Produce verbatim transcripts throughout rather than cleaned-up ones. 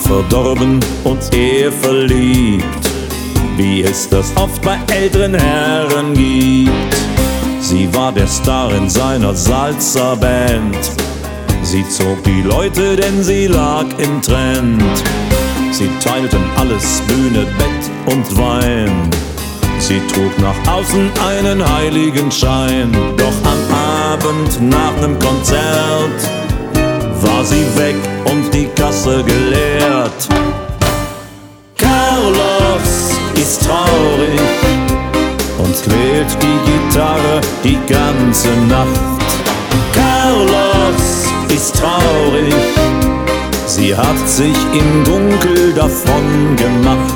verdorben und er verliebt, wie es das oft bei älteren Herren gibt. Sie war der Star in seiner Salsa-Band. Sie zog die Leute, denn sie lag im Trend. Sie teilten alles, Bühne, Bett und Wein. Sie trug nach außen einen heiligen Schein. Doch am Abend nach nem Konzert war sie weg und die Kasse geleert. Carlos ist traurig und quält die Gitarre die ganze Nacht. Carlos ist traurig, sie hat sich im Dunkel davon gemacht.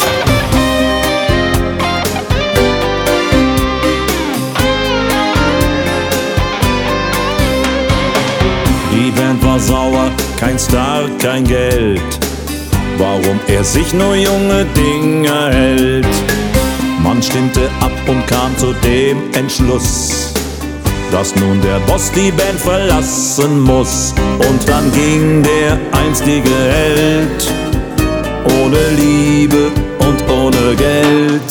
Die Band war sauer, kein Star, kein Geld. Warum er sich nur junge Dinge hält? Man stimmte ab und kam zu dem Entschluss, dass nun der Boss die Band verlassen muss. Und dann ging der einstige Held ohne Liebe und ohne Geld.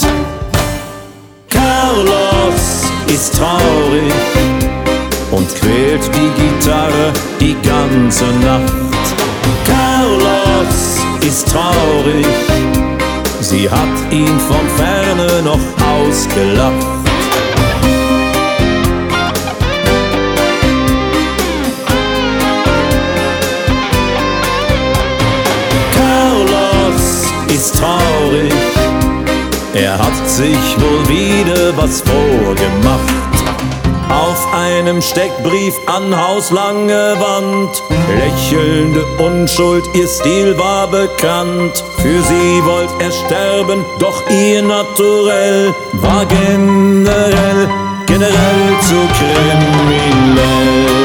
Carlos ist traurig und quält die Gitarre die ganze Nacht. Carlos ist traurig, sie hat ihn von Ferne noch ausgelacht. Carlos ist traurig, er hat sich wohl wieder was vorgemacht. Auf einem Steckbrief an hauslange Wand, lächelnde Unschuld, ihr Stil war bekannt. Für sie wollt er sterben, doch ihr Naturell war generell, generell zu kriminell.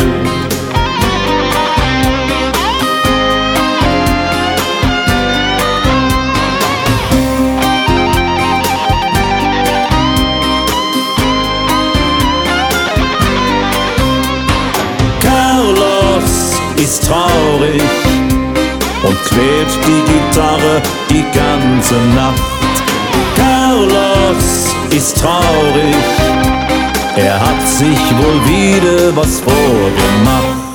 Ist traurig und quält die Gitarre die ganze Nacht. Carlos ist traurig, er hat sich wohl wieder was vorgemacht.